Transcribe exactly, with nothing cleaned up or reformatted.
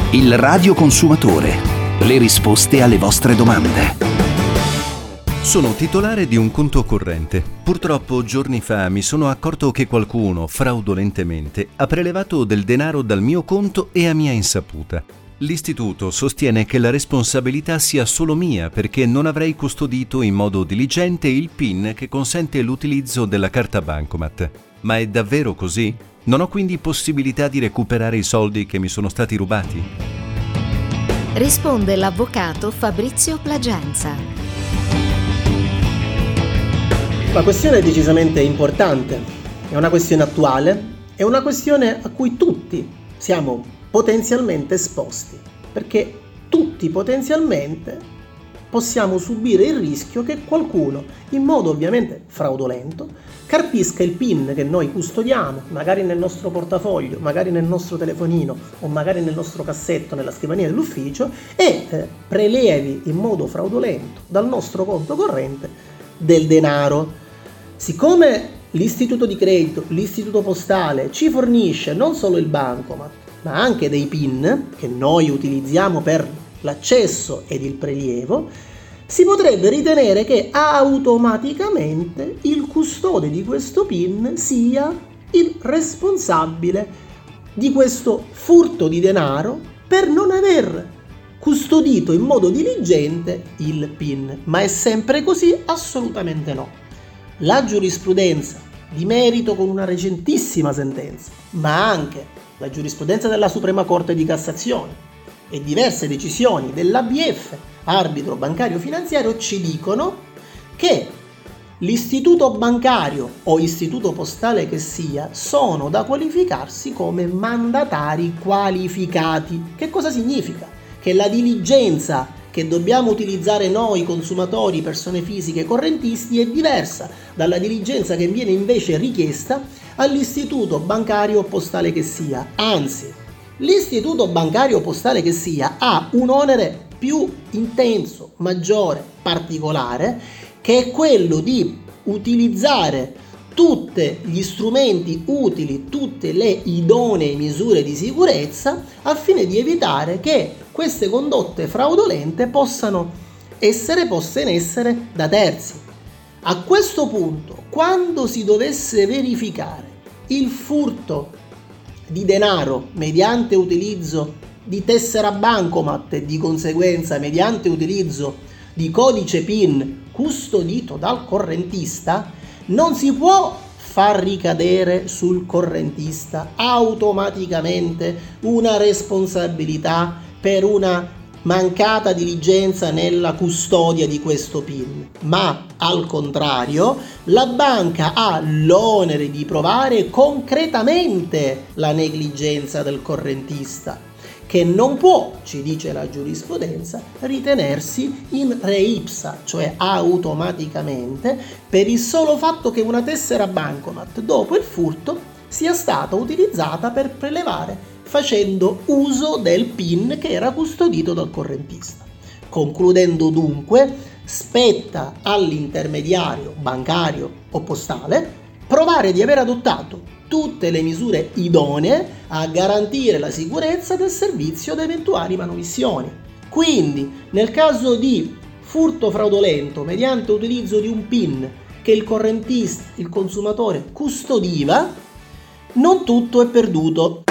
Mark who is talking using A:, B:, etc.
A: Il radioconsumatore. Le risposte alle vostre domande.
B: Sono titolare di un conto corrente. Purtroppo giorni fa mi sono accorto che qualcuno, fraudolentemente, ha prelevato del denaro dal mio conto e a mia insaputa. L'istituto sostiene che la responsabilità sia solo mia perché non avrei custodito in modo diligente il PIN che consente l'utilizzo della carta bancomat. Ma è davvero così? Non ho quindi possibilità di recuperare i soldi che mi sono stati rubati?
C: Risponde l'avvocato Fabrizio Plagenza.
D: La questione è decisamente importante, è una questione attuale, è una questione a cui tutti siamo potenzialmente esposti, perché tutti potenzialmente possiamo subire il rischio che qualcuno, in modo ovviamente fraudolento, carpisca il PIN che noi custodiamo, magari nel nostro portafoglio, magari nel nostro telefonino o magari nel nostro cassetto nella scrivania dell'ufficio e eh, prelevi in modo fraudolento dal nostro conto corrente del denaro. Siccome l'istituto di credito, l'istituto postale ci fornisce non solo il bancomat, ma anche dei PIN che noi utilizziamo per l'accesso ed il prelievo, si potrebbe ritenere che automaticamente il custode di questo PIN sia il responsabile di questo furto di denaro per non aver custodito in modo diligente il PIN. Ma è sempre così? Assolutamente no. La giurisprudenza di merito con una recentissima sentenza, ma anche la giurisprudenza della Suprema Corte di Cassazione e diverse decisioni dell'A B F, arbitro bancario finanziario, ci dicono che l'istituto bancario o istituto postale che sia sono da qualificarsi come mandatari qualificati. Che cosa significa? Che la diligenza che dobbiamo utilizzare noi consumatori, persone fisiche, correntisti è diversa dalla diligenza che viene invece richiesta all'istituto bancario postale che sia. Anzi, l'istituto bancario postale che sia ha un onere più intenso, maggiore, particolare, che è quello di utilizzare tutti gli strumenti utili, tutte le idonee misure di sicurezza al fine di evitare che queste condotte fraudolente possano essere poste in essere da terzi. A questo punto, quando si dovesse verificare il furto di denaro mediante utilizzo di tessera bancomat e di conseguenza mediante utilizzo di codice PIN custodito dal correntista, non si può far ricadere sul correntista automaticamente una responsabilità per una mancata diligenza nella custodia di questo PIN, ma al contrario la banca ha l'onere di provare concretamente la negligenza del correntista, che non può, ci dice la giurisprudenza, ritenersi in re ipsa, cioè automaticamente, per il solo fatto che una tessera bancomat dopo il furto sia stata utilizzata per prelevare facendo uso del PIN che era custodito dal correntista. Concludendo dunque, spetta all'intermediario bancario o postale provare di aver adottato tutte le misure idonee a garantire la sicurezza del servizio da eventuali manomissioni. Quindi, nel caso di furto fraudolento mediante utilizzo di un PIN che il correntista, il consumatore, custodiva, non tutto è perduto.